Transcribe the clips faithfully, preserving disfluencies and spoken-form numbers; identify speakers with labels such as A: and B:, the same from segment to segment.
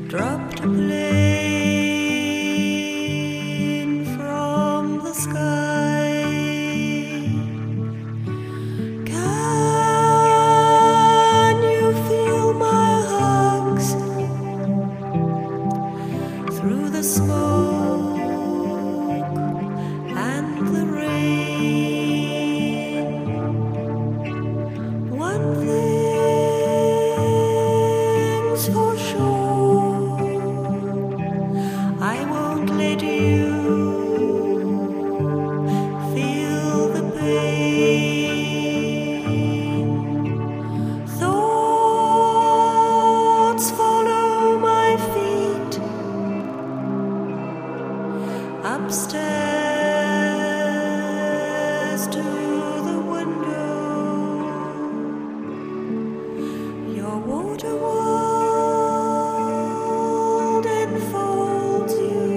A: dropped a plane from the sky. Can you feel my hugs through the smoke and the rain? One thing's for sure, I won't let you feel the pain. Thoughts follow my feet upstairs to the window. Your water world enfolds you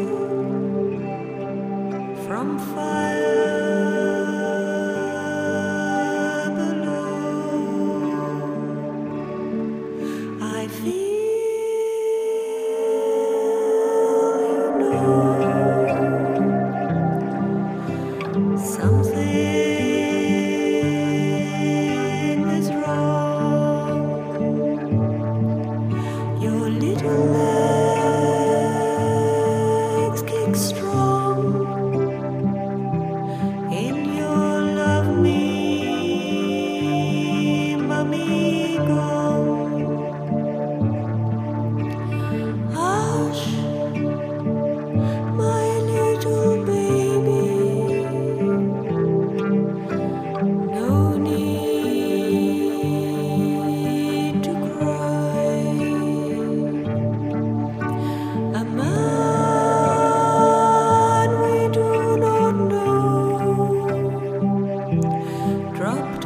A: from fire below. I feel, you know, something is wrong. Your little legs kick strong in your love me, mummy gone. Hush, my little baby, no need to cry. A man we do not know dropped a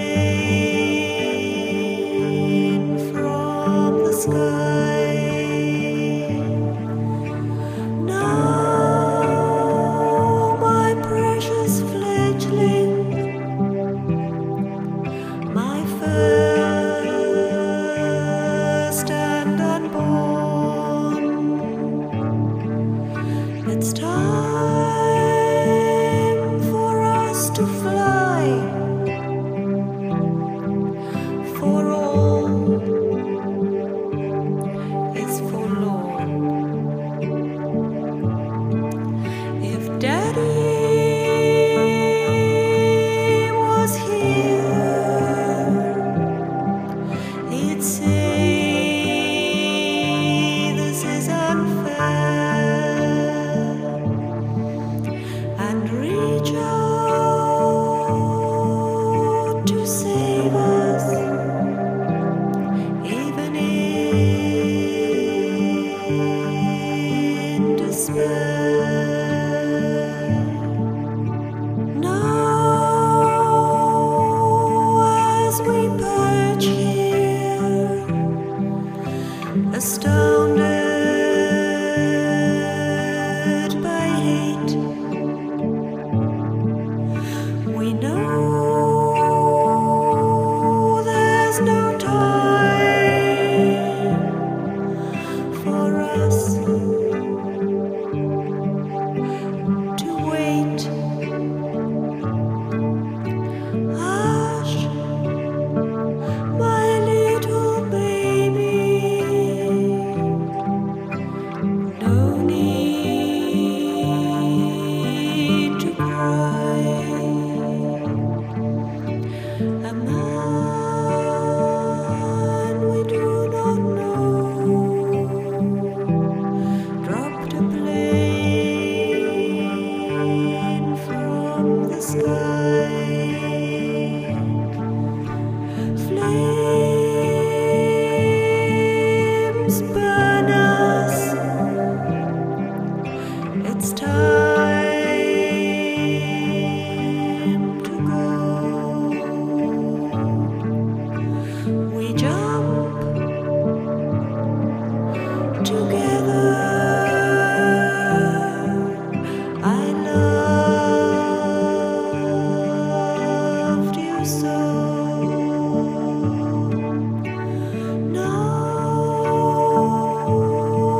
A: plane from the sky. Now, my precious fledgling, my first and unborn, it's time for us to fly, for all is forlorn. If Daddy was here, he'd say this is unfair and reach out to save us, even in despair. Now, as we perch here, astounded by hate, we know there's no time for us to wait. Hush, my little baby, no need to cry. A man we do not know dropped a plane from the sky. Flames burn us, it's time to go. We jump together. I loved you so. Now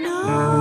A: know.